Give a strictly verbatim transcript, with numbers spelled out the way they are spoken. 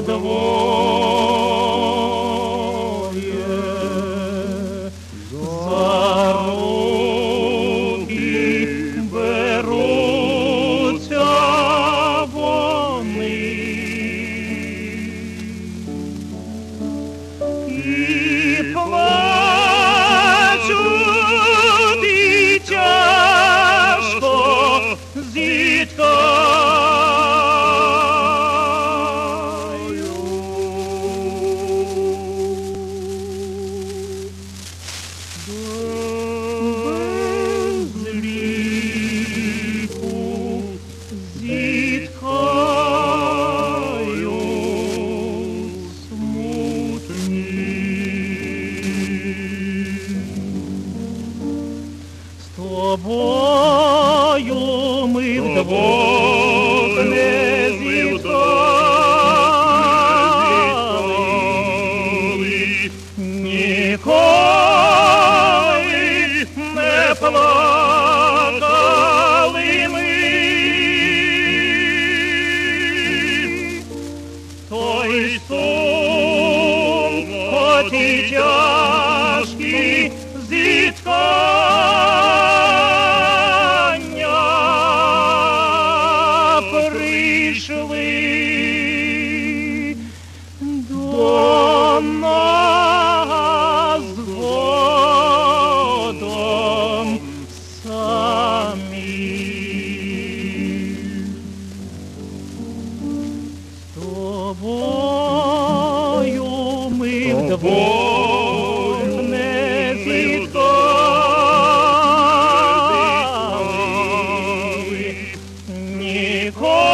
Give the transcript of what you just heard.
двоє, за руки беруться вони і плачуть, і тяжко зітхають. Без ліку зітхають смутні. З тобою ми вдвох не зітхали, ніколи не плакали ми. Той сум, хоч і тяжкі зітхання, прийшли до нас згодом самі. З тобою ми вдвох не зітхали, ніколи